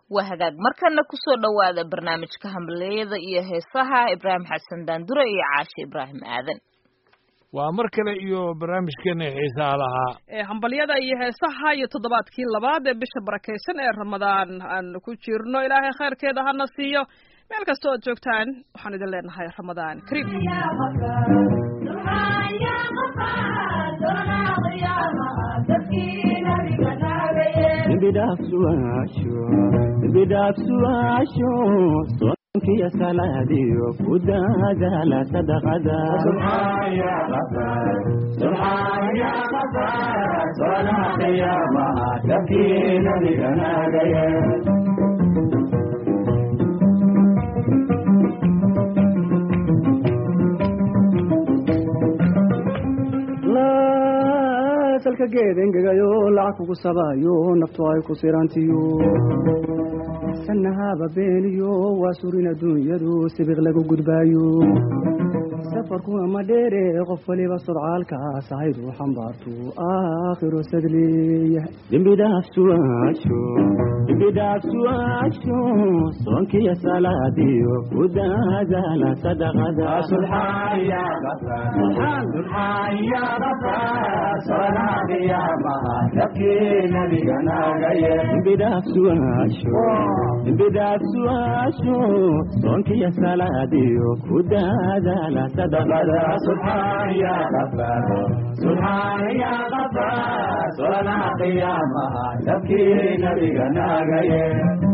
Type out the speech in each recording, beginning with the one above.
وهذا مركنا كسو دوادا برنامج كهمليدا iyo heesaha Ibrahim Xasan Daandure iyo Caashi Ibrahim Aadan waa markale iyo barnaamijkeena xiisaha lahaa hambaliyada iyo heesaha iyo toddobaadkii labaad ee bisha barakeysan ee Ramadaan aan ku jirno Ilaahay khayrkeeda hana siiyo meel kasta oo joogtaan waxaan idin leenahay Ramadaan Kariim بدافسواشو صوتك يا سلادي وفدا زال صدقدا سبحان يا غفار سبحان يا غفار صلاة يا ما تكين لنا غير salka geedengayo lacag kugu sabayo naftu ay ku sirantiyo sanahaba beeniyo waa surin adduunyadu sibiq lagu gudbaayo safarkuna ma dheere qof waliba sodcaalkaas ahaydu xambaartu aakhiru sadliya dembidhaafsuwaasho soonkiya salaadiyo kudaadaala sadaqada subxaan ya gafar subxaan ya gafar salaadiya maha tabkii nabiganagaye dembidhaafsuwaasho soonkiya salaadiyo kudaadaala صدقنا سبحان يا غفار سبحان يا غفار صلاة قيامها تبكي نبينا غير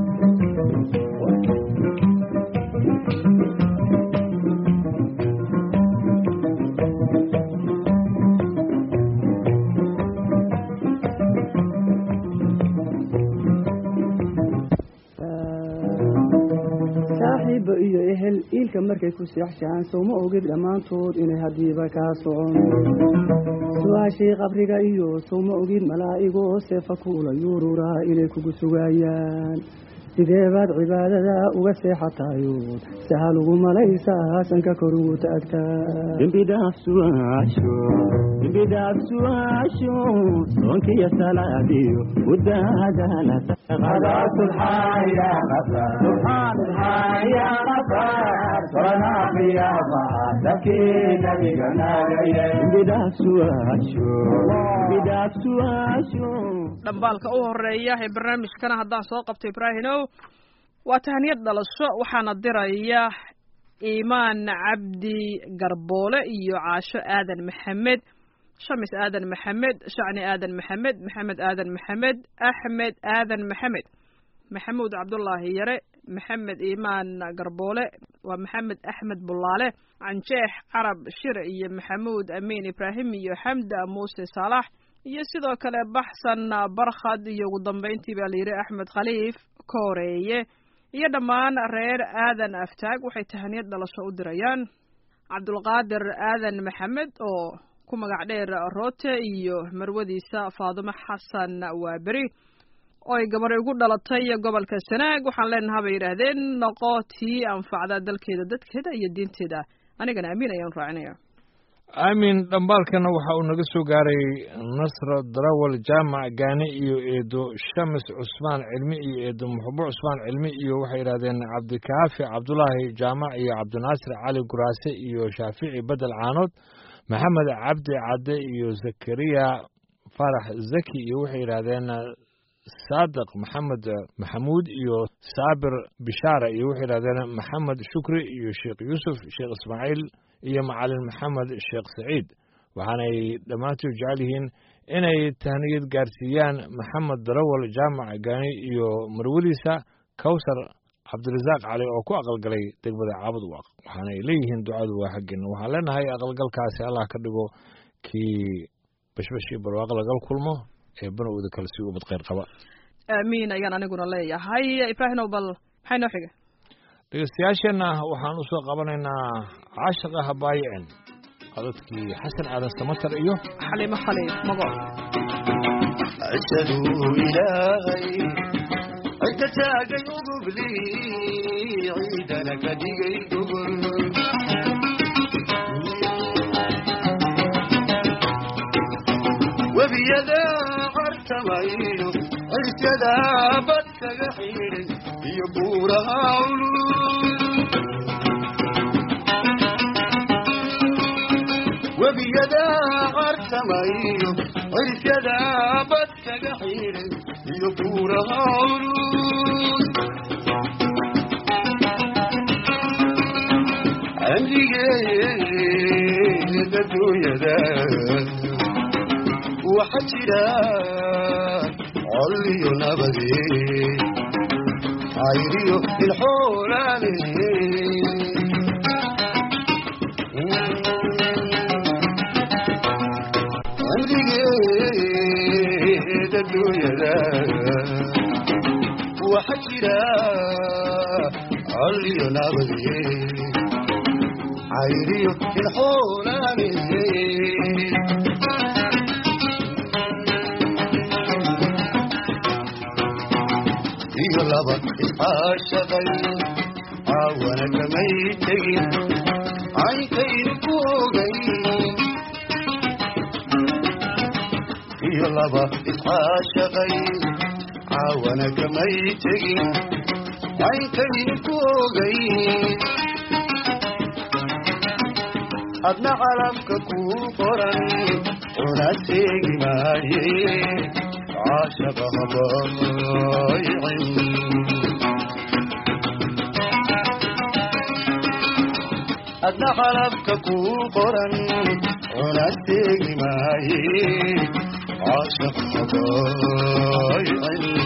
iyo ehel ilka markay ku seexshaan sooma ogid dhamaantood inay hadiiba ka socon su'aashii qabriga iyo sooma ogid malaa'igo seefa kuula yurura inay kugu sugayaan sideebaad cibaadada uga seexatayo sahal ugu malaysaa sanka kor ugu taagtaa dembidhaafsuwaasho soonkiya salaadiyo kudaadaala sadaqada subxaan ya gafar subxaan ya gafar صلاة قيامها تبكي نبينا dembidhaafsuwaasho dambaalka u horeeya ee barnaamijkana haddaan soo qabto Ibraahimow waa tahniyad dhalasho waxaana diraya Iimaan Cabdi Garboole iyo Caasho Aadan Maxamed Shamis Aadan Maxamed Shacni Aadan Maxamed Maxamed Aadan Maxamed Axmed Aadan Maxamed Maxamuud Cabdullaahi Yare محمد إيمان قربولة ومحمد أحمد بلالة عن شيخ عرب شرعي محمود أمين إبراهيم حمد موسى صلاح يسيدو كلا بحسن برخد يقدم بنتي باليري أحمد خليف كورية يدمان رير آذن أفتاق وحي تهنيد دلشو دريان عبد القادر آذن محمد أو كما قاعدين روتي مروديسا فاطمة حسن وبري oo ay gabar ugu dhalatay gobolka Sanaag waxaan leenahay bay yiraahdeen noqotii anfacda dalkeeda dadkeeda iyo diinteeda anigana aamin ayaan raacinayaa aamin dambaalkana waxa uu naga soo gaaray Nasra Darawal Jaamac Gaani iyo Eedo Shamis Usmaan Cilmi iyo Eedo Muxbo Usmaan Cilmi iyo waxay yiraahdeen Cabdi Kaafi Cabdullaahi Jaamac iyo Cabdinaasir Cali Guraase iyo Shaafici Badal Caanood Maxamed Cabdi Cade iyo Zakariya Farax Zaki iyo waxay yiraahdeen صادق محمد محمود iyo Saabir Bishara iyo wixii raadana Maxamed Shukri iyo Sheekh Yusuf Sheekh Ismaaciil iyo Macallin Maxamed Sheekh Saciid waxaanay dhamaantood jecel yihiin inay tahniyad gaarsiiyaan Maxamed Darawal Jaamac Gaani iyo marwadiisa Kawsar Cabdirasaaq Cali oo ku aqalgalay degmada Caabud Waaq waxaanay leeyihiin ducadu waa xaqina waxaan leenahay aqalgalkaasi Allah ka dhigo kii bashbashi barwaaqo laga kulmo بنود كلسي ومد خير قبا آمين أيان أنا قلنا لي هاي إبراهيم وبل هاي نوحية دقستياشنا وحان أسوى قبلنا عاشقها بايعن قالتك حسن على السمتر إيوه حليمة خليل مقال أشهدوا إلهي أنت تاقي قبلي عيد لك دقي قبل وبيدا عرتمينو عرتدا بدك حيري يبورها علوم وبيدا عرسمايو عرسيدا بدك حيري يبورها علوم عندي بدو يدا وحجرا علي نبدي عيريو الحولاني عندي بدو يدا وحجرا علي نبدي عيريو الحولاني يلبى عاشقي عاونا كميتين عينكين فوقي يلبى عاشقي عاونا كميتين عينكين فوقي أدنى علمك كوفرا ونسيق ماهي عاشقها ضايعين أدنى علمك كوفرا ونسيق ماهي عاشقها ضايعين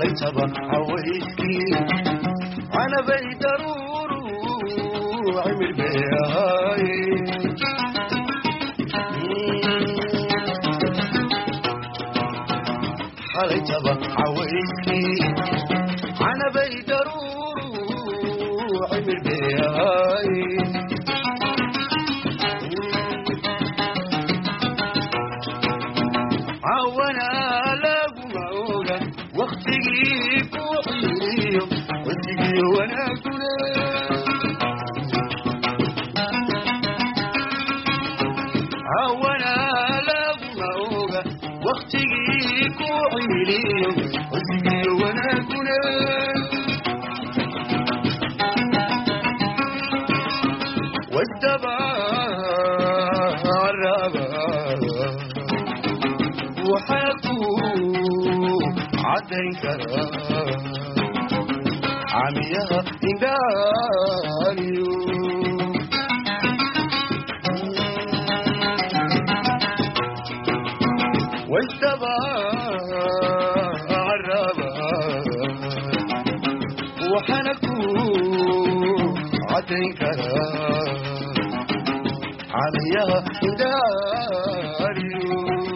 حلتبا عويسكي أنا بيدرور عمل بيهاي حلتبا عويسكي أنا بيدرور عمل بيهاي عوانا لاقوا وقتي كوحيو وتجي وانا كنا عوانا لاقوا وقتي كوحيو وتجي وانا كنا والدبا الرابا وحياتو عدين كرا عميها إنداريو والدبا عرابا وحنكو عدين كرا عميها إنداريو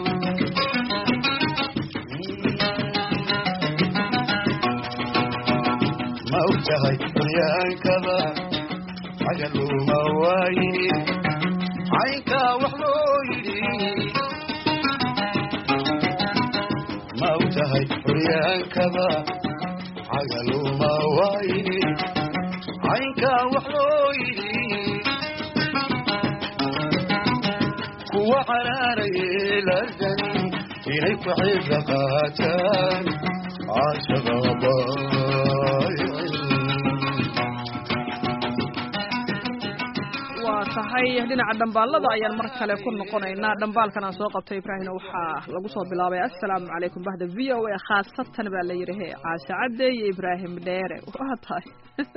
موتهاي ريان كذا عجلوا موايني عينكا وحلويني موتهاي ريان كذا عجلوا موايني عينكا وحلويني كوا حراري لازم إليك حزقاتان عاشق tahay dhinaca dhambaalada ayaan mar kale ku noqonaynaa dhambaalkan aan soo qabtay Ibraahim waxaa lagu soo bilaabay assalaamu calaykum bahda VOA khaasatan baa la yiri Caasha Cadde iyo Ibraahim Dheere waa tahay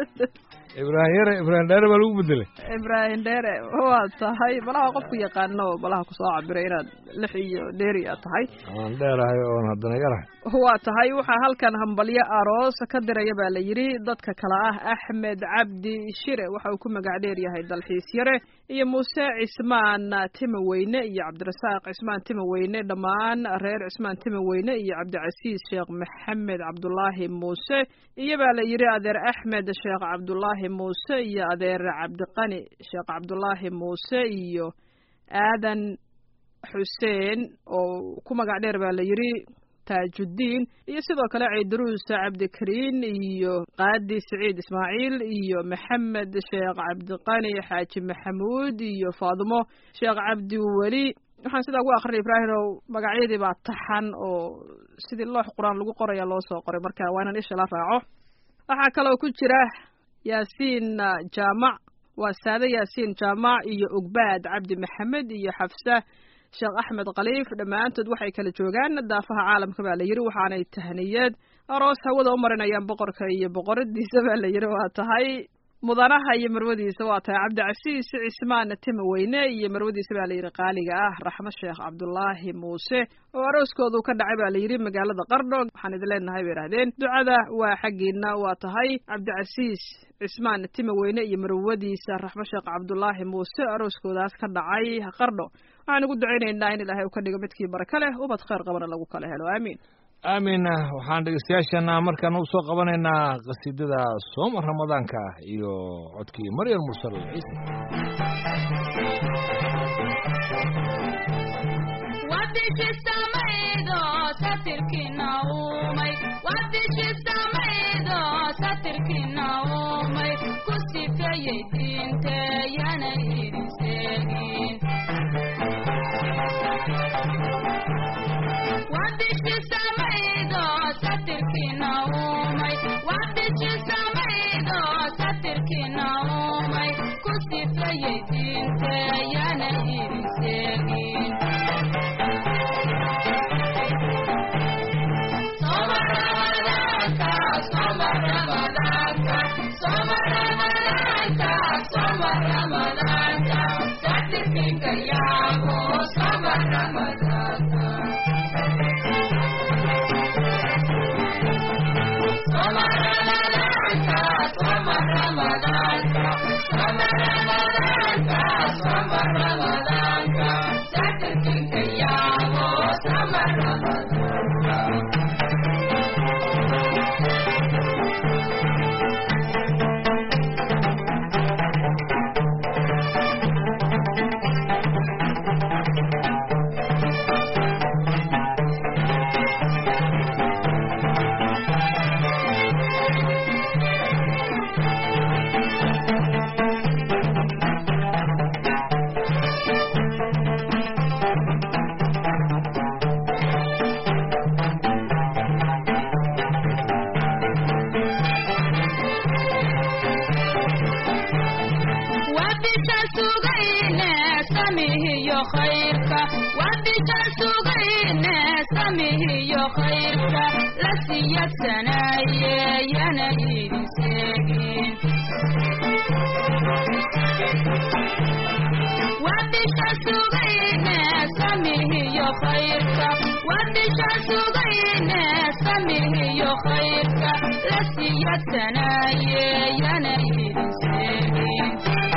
Ibraahim Dheere baa lagu bedelay Ibraahim Dheere waa tahay malaha qofku yaqaano malaha ku soo cabiray inaad lix iyo dheeri tahay aan dheerahay oo haddana yarahay waa tahay waxaa halkan hambalyo aroos ka diraya baa la yiri dadka kala ah Axmed Cabdi Shire waxa uu ku magac dheer yahay dalxiis yare iyo Muuse Cismaan Timaweyne iyo Cabdirasaaq Cismaan Timaweyne dhamaan reer Cismaan Timaweyne iyo Cabdicasiis Sheekh Maxamed Cabdullaahi Muuse iyo baa la yiri adeer Axmed Sheekh Cabdullaahi Muuse iyo adeer Cabdiqani Sheekh Cabdullaahi Muuse iyo Aadan Xuseen oo ku magac dheer baa la yiri Tajuddin iyo sidoo kale Ciidruus Cabdikariin iyo Qaadi Saciid Ismaaciil iyo Maxamed Sheekh Cabdiqani Xaaji Maxamuud iyo Faadimo Sheekh Cabdi Wali waxaan sidaa ugu akhrinay Ibraahim magacyadii baa taxan oo sidii loox quraan lagu qoray loo soo qoray marka waa inaan isha la raaco waxa kale oo ku jira Yaasiin Jaamac waa Saade Yaasiin Jaamac iyo Ugbaad Cabdi Maxamed iyo Xafsa Sheekh Axmed Khaliif dhamaantood waxay kala joogaan daafaha caalamka baa la yiri waxaanay tahniyad aroos hawada u marinayaan boqorka iyo boqoradiisa baa la yiri waa tahay mudanaha iyo marwadiisa waa tahay Cabdicasiis Cismaan Timaweyne iyo marwadiisa baa la yiri qaaliga ah Raxmo Sheekh Cabdullaahi Muuse oo arooskoodu ka dhacay baa la yiri magaalada Qardho waxaan idin leenahay bay yiraahdeen ducada waa xaqiina waa tahay Cabdicasiis Cismaan Timaweyne iyo marwadiisa Raxmo Sheekh Cabdullaahi Muuse arooskoodaas ka dhacay Qardho waxaan ugu duceynaynaa in Ilaahay uu ka dhigo midkii baraka leh ubad khayr qabana lagu kala helo aamiin آمين waxaan dhageystayaashana markaan u soo qabanaynaa qasiidada sooma ramadaanka iyo codkii Maryam Mursal Ciise wadii samaydo satirkina umay wadii samaydo satirkina umay ku sifayay diinta yana irisegin wadii samaydo satirkina umay wadii samaydo satirkina umay ku sifayay diinta yana irisegin خيرك وديك سوقين سميه خيرك لسيت سنايا يا نيل ساقين وديك سوقين سميه خيرك وديك سوقين سميه خيرك لسيت سنايا يا نيل ساقين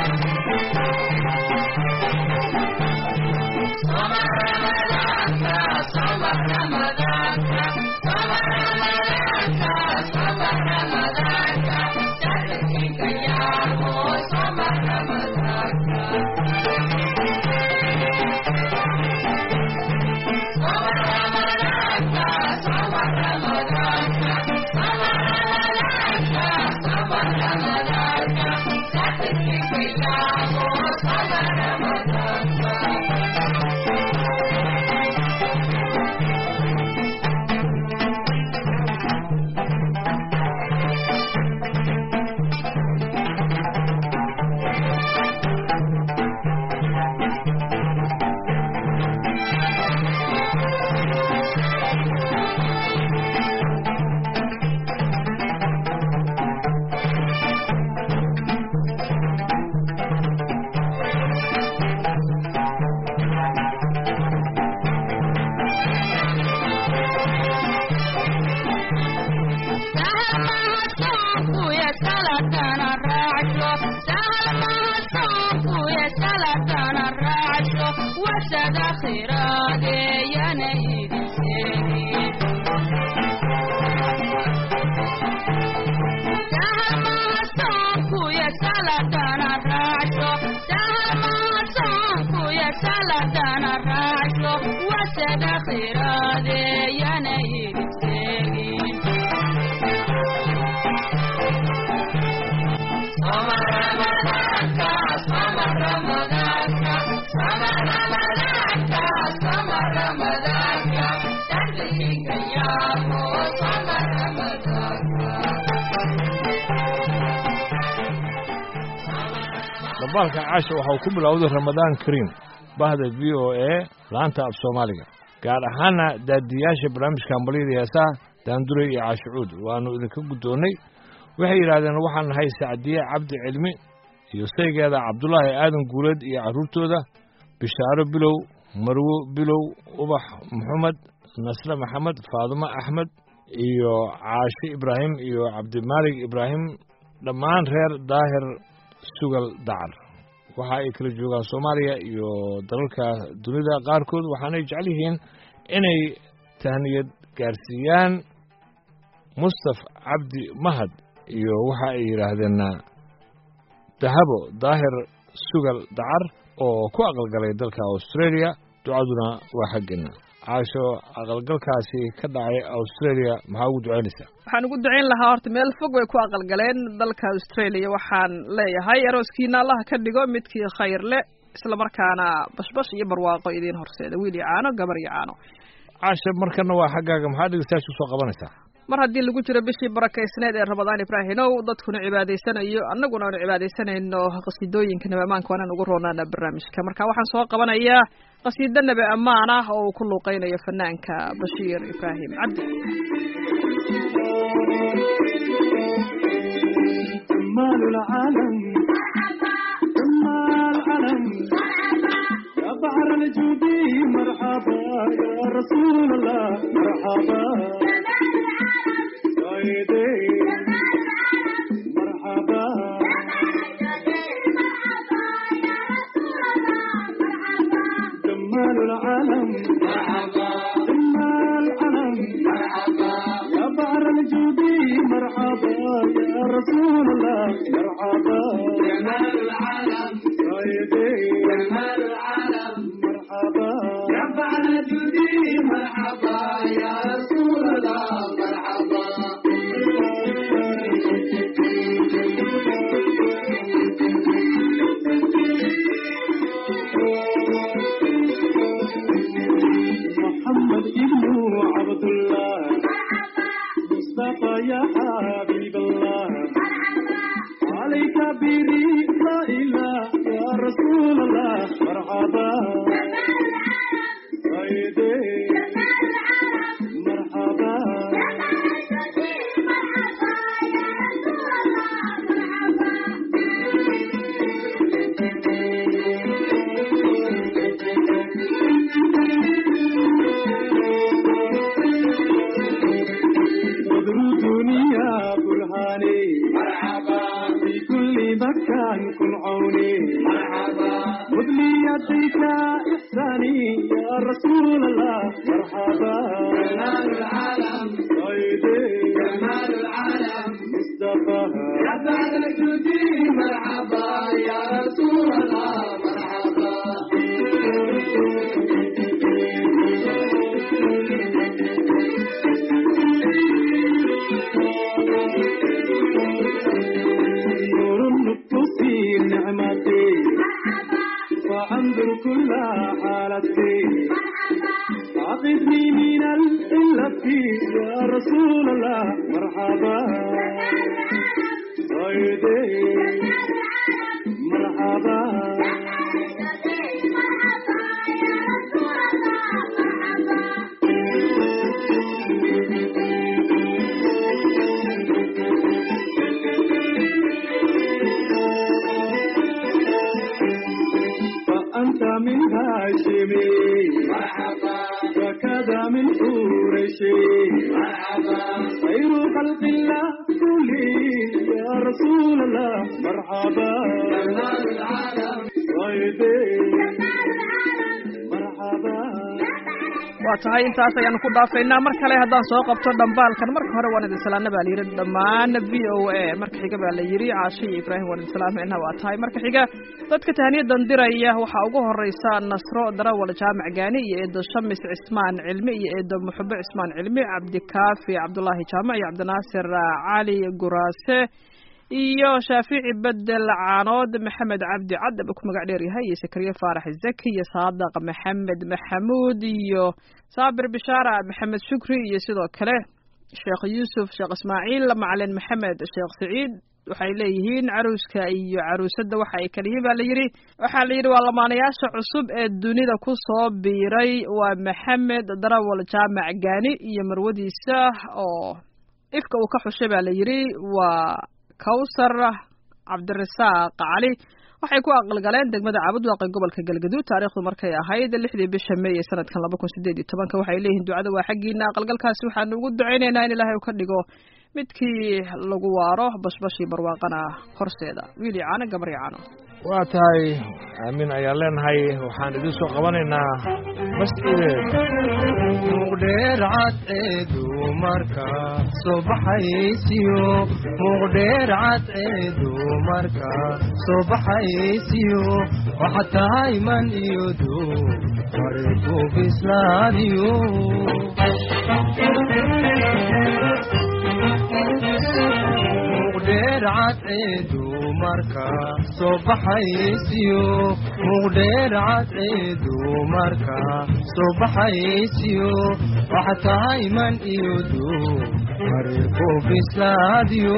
dhambaalka caasha waxa uu ku bilowday ramadaan kariim bahda v o a laanta af soomaaliga gaar ahaana daadiyaasha barnaamijka hambalyada heesaha daandure iyo caashicuud waanu idinka guddoonnay waxay yidhaahdeen waxaan nahay sacdiye cabdi cilmi iyo saygeeda cabdulaahi aadan guuleed iyo carruurtooda bishaaro bilow marwo bilow ubax maxamed nasre maxamed faadumo axmed iyo caashi ibraahim iyo cabdimaalig ibraahim dhammaan reer daahir sugal dacar waxa ay kala joogaan soomaaliya iyo dalalka dunida qaarkood waxaanay jecel yihiin inay tahniyad gaarsiiyaan mustaf cabdi mahad iyo waxa ay yidhaahdeen dahabo daahir sugal dacar oo ku aqalgalay dalka australia ducaduna waa xaggeena caasho aqalgalkaasi ka dhacay australia maxaa ugu ducaynaysaa waxaan ugu ducayn lahaa horta meel fog way ku aqalgaleen dalka australia waxaan leeyahay arooskiina allaha ka dhigo midkii khayr le isla markaana bashbash iyo barwaaqo idiin horseeda wiil iyo caano gabar iyo caano caasha markana waa xaggaaga maxaa dhegeystayaasha usoo qabanaysaa mar haddii lagu jiro bishii barakaysneed ee ramadaan ibraahinow dadkuna cibaadaysanayo annaguna aanu cibaadaysanayno qasiidooyinka nabi ammaanka waanaan ugu roonaana barnaamijka marka waxaan soo qabanayaa qasiido nabi ammaan ah oo uu ku luuqaynayo fanaanka bashiir ibraahim cabdi بحر الجودي مرحبا يا رسول الله مرحبا سيدي مرحبا جمال العالم مرحبا جمال العالم مرحبا يا بحر الجودي مرحبا يا رسول الله مرحبا جمال العالم سيدي جمال العالم مرحبا يا بحر الجودي مرحبا يا رسول الله مرحبا محمد ابن عبد الله مصطفى يا حبيب الله عليك بري لا إله يا رسول الله مرحبا يديك إحساني يا رسول الله مرحبا جمال العالم سيدي جمال العالم مصطفى يا بدر جودي مرحبا يا رسول الله مرحبا نور النفس نعمتي وأنظر كل حالتي أعطني من الإلة يا رسول الله مرحبا سيدي مرحبا أنت من هاشمي مرحبا وكذا من قريشي مرحبا خير خلق الله كلهم يا رسول الله مرحبا جمال العالم سيدي مرحبا waa tahay intaas ayaanu ku dhaafaynaa mar kale haddaan soo qabto dhambaalkan marka hore waan idin salaana baa la yidhi dhammaan v o a marka xiga baa la yidhi Caashi iyo Ibraahim waan idin salaamaynaa waa tahay marka xiga dadka tahniyadan diraya waxaa ugu horeysa Nasro Darawal Jaamac Gaani iyo Eedo Shamis Cismaan Cilmi iyo Eedo Muxubbe Cismaan Cilmi Cabdikaafi Cabdullaahi Jaamac iyo Cabdinaasir Cali Guraase iyo Shaafici Bedel Caanood Maxamed Cabdi Cadab ku magac dheer yahay iyo Sakariya Faarax Zaki iyo Saadaq Maxamed Maxamuud iyo Saabir Bishaara Maxamed Shukri iyo sidoo kale Sheekh Yuusuf Sheekh Ismaaciil Macalin Maxamed Sheekh Saciid waxay leeyihiin caruuska iyo caruusada waxa ay kala yihiin baa la yiri waa lamaanayaasha cusub ee dunida ku soo biiray waa Maxamed Darawal Jaamac Gaani iyo marwadiisa oo ifka uu ka xushay baa la yiri waa Kawsar Cabdirasaaq Cali waxay ku aqalgaleen degmada Cabudwaaq ee gobolka Galgaduud taariikhdu markay ahayd 6 bisha May sanadkan 2018 waxay leeyihiin ducada waa xaqiina aqalgalkaasi waxaan ugu duceynaynaa in Ilaahay uu ka dhigo midkii lagu waaro basbashi barwaaqana horseeda wiili caana gabar caano waa tahay aamin ayaa leenahay waxaan idin soo qabanaynaa mas'uuliyeed muqdheer cad eedu marka soo baxaysiyo muqdheer cad eedu marka soo baxaysiyo waxa tahay man iyo duu mariku bislaadiyo muqdheer cad eedu marka soo baxaysiyo muqdheer cad eedu marka soo baxaysiyo waxa tahay man iyo duu mariku bislaadiyo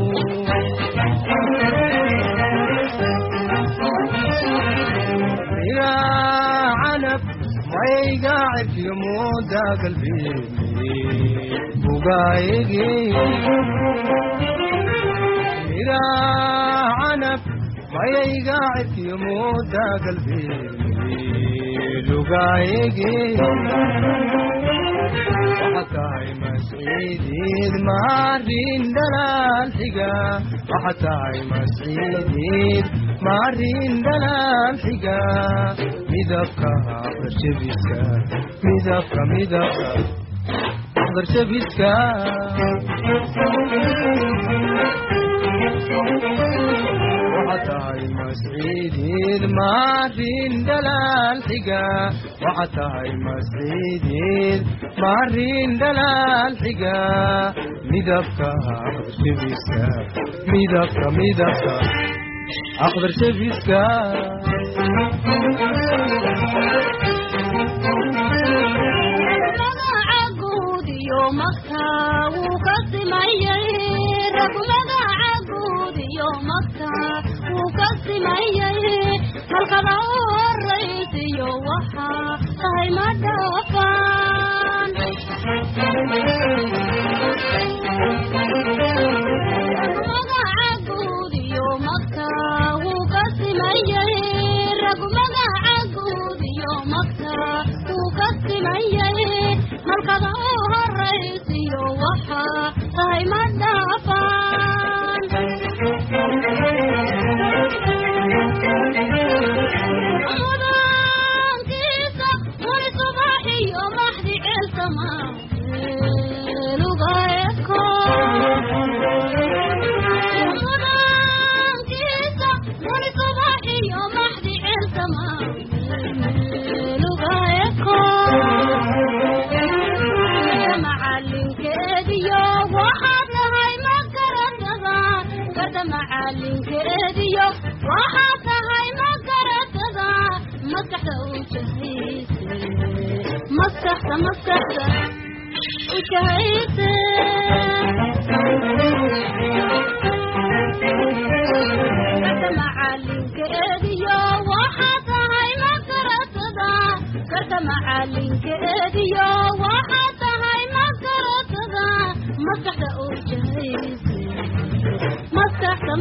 mira canab mayga cirkiyo mooda qalbiini bugaayege mira canab mayga cirkiyo mooda qalbiini lugaayege waxa tahay masciidiid maarin dhalaal xiga waxa tahay masciidiid maarin dhalaal xiga midabka qarshabiska midabka qarshabiska waxa tahay masciidiid maarin dhalaal xiga waxa tahay masciidiid maarin dhalaal xiga midabka qarshabiska midabka أقدر شبيسكا عقود يومك وقسم عيه رقم عقود يومك وقسم عيه هالقضاء الرئيس يوحى هاي ما دفن maskaxda u jahayse maskaxda u jahayse macalinka eediyo waxaa tahay makaratada karta macalinka eediyo waxaa tahay makaratada maskaxda u jahayse maskaxda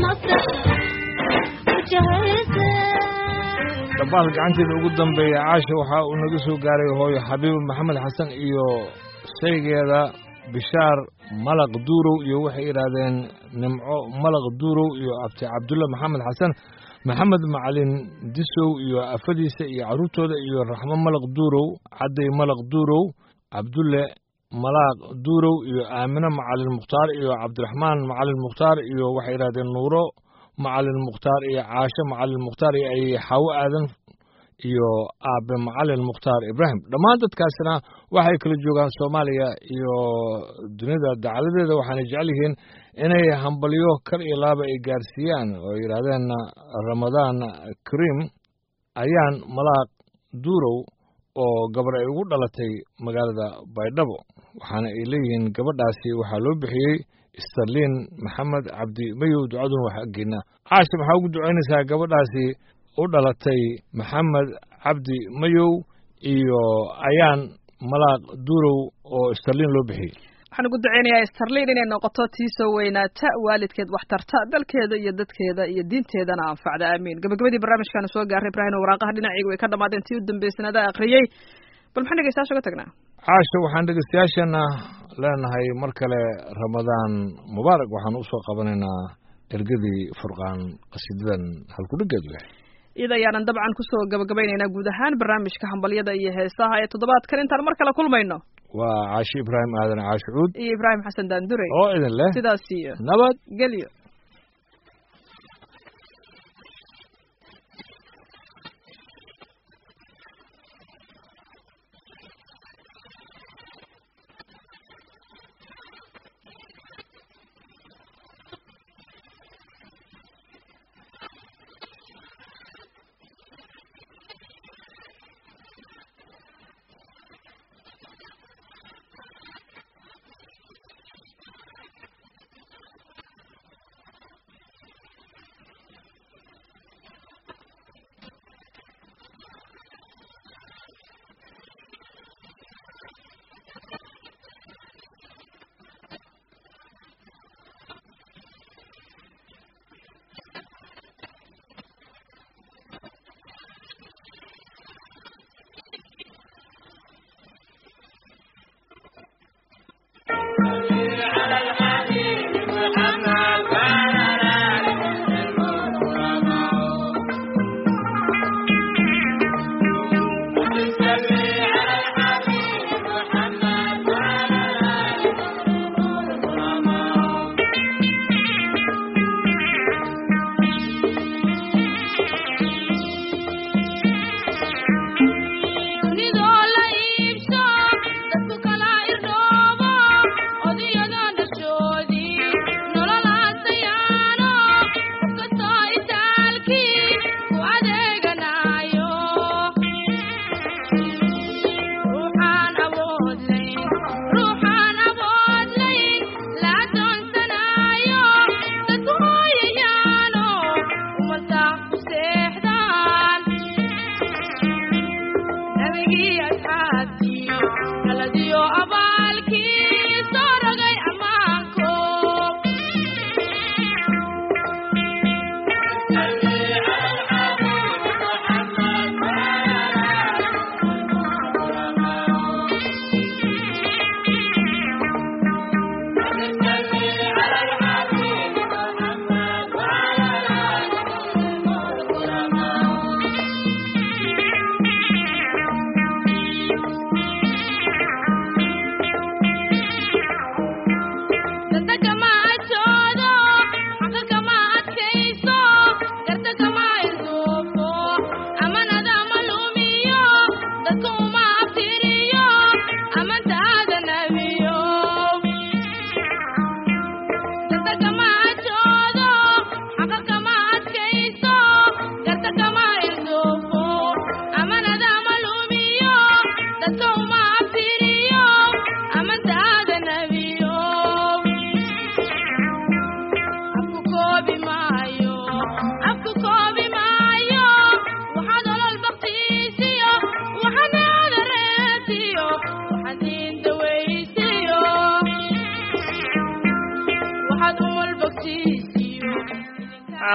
u jahayse. dhabaal gacanteeda ugu dambeeya caasha waxaa uu naga soo gaaray hooyo xabiib maxamed xasan iyo shaygeeda bishaar malaq duurow iyo waxay yidhaahdeen nimco malaq duurow iyo abti cabdulle maxamed xasan maxamed macalin disow iyo afadiisa iyo carruurtooda iyo raxmo malaq duurow cadday malaq duurow cabdulle malaaq duurow iyo aamine macalin mukhtaar iyo cabdiraxmaan macalin mukhtaar iyo waxay yidhahdeen nuuro macalin mukhtaar iyo caasho macalin mukhtaar iyo ay xawo aadan iyo aabe macalin mukhtaar ibraahim dhammaan dadkaasina waxay kala joogaan soomaaliya iyo dunida dacaladeeda waxaana jecel yihiin inay hambalyo kal iyo laaba ay gaarsiiyaan oo yidhaahdeen ramadaan kariim ayaan malaaq duurow oo gabar ay ugu dhalatay magaalada baydhabo waxaana ay leeyihiin gabadhaasi waxaa loo bixiyey sterlin maxamed cabdi mayow ducaduna wax aggeena caasha maxaa ugu ducaynaysaa gabadhaasi u dhalatay maxamed cabdi mayow iyo ayaan malaaq duurow oo sterlin loo bixiyey waxaan ugu duceynayaa sterlin inay noqoto tii soo weynaata waalidkeed wax tarta dalkeeda iyo dadkeeda iyo diinteedana anfacda aamiin gabagabadii barnaamijkaanu soo gaaray ibraahim oo waraaqaha dhinacayga way ka dhammaadeen tii u dambaysanaada akhriyey bal maxaan dhegeystayaasha uga tagnaa caasha waxaan dhegeystayaashana leenahay mar kale ramadaan mubaarak waxaan usoo qabanaynaa ergadii furqaan qasiidadan halkudhigeedu yahay iyada ayaanan dabcan kusoo gabagabaynaynaa guud ahaan barnaamijka hambalyada iyo heesaha ee toddobaadkan intaan mar kale kulmayno waa caashi ibraahim aadan caashucuud iyo ibraahim xasan daandurey oo idin leh sidaas iyo nabad gelyo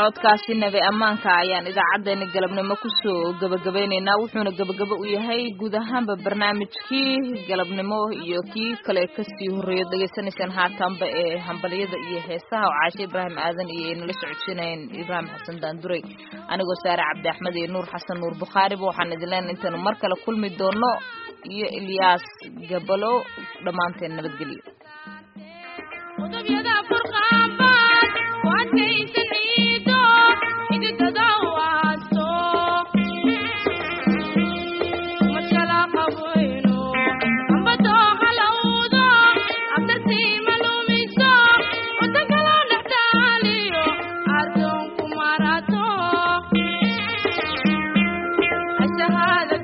codkaasi nabi ammaanka ayaan idaacadeena galabnimo kusoo gabagabaynaynaa wuxuuna gabagabo u yahay guud ahaanba barnaamijkii galabnimo iyo kii kale kasii horreeyo dhegaysanaysaan haatanba ee hambaliyada iyo heesaha oo caashe ibraahim aadan iyo ay nala socodsiinayeen ibraahim xasan daanduray anigoo saare cabdi axmed iyo nuur xasan nuur bukhaariba waxaan idin leenahay intaanu mar kale kulmi doono iyo ilyaas gabalo dhammaanteen nabadgelyo هذا